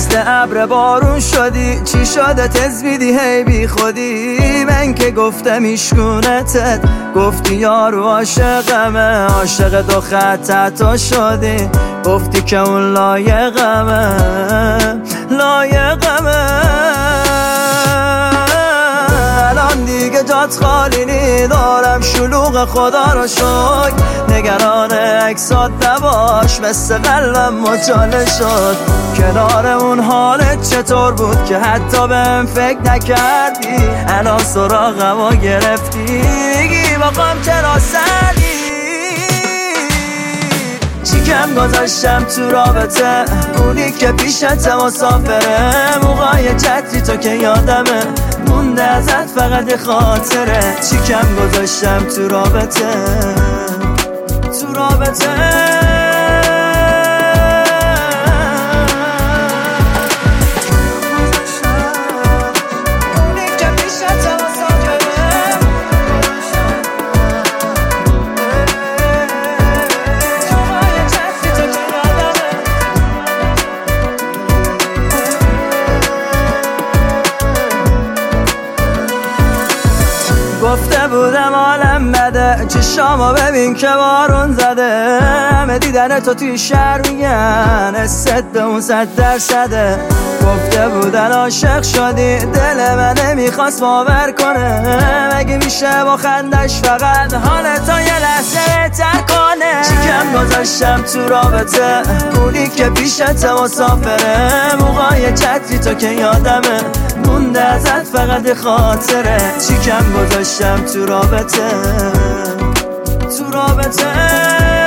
مثل ابر بارون شدی، چی شده تزویدی هی بی خودی. من که گفتم ایشگونتت، گفتی یارو عاشقمه، عاشق دو خط تو شدی، گفتی که اون لایقمه، لایقمه. الان دیگه جات خالی نی، دارم شلوغ خدا رو شکر. نگران عکسات نباش، مثل قلبم مچاله شد. کنار اون حالت چطور بود که حتی بهم فکر نکردی؟ الان سراغمو گرفتی، میگی باقام چرا سردی؟ چی کم گذاشتم تو رابطه، اونی که پیشت مسافره. موقعی چتری تو که یادمه، مونده ازت فقط خاطره. چی کم گذاشتم تو رابطه، تو رابطه. گفته بودم عالم بده، چشامو ببین که بارون زده. همه دیدن تو توی شهر میگن حست به اون 100%. گفته بودن عاشق شدی، دل من نمیخواست باور کنه. مگه میشه با خندش فقط حالتا یه لحظه بهتر کنه؟ چی کم گذاشتم تو رابطه، اونی که پیشت مسافره. موقعی چتری تو که یادمه، مونده ازت فقط خاطره. چی کم گذاشتم تو رابطه، تو رابطه.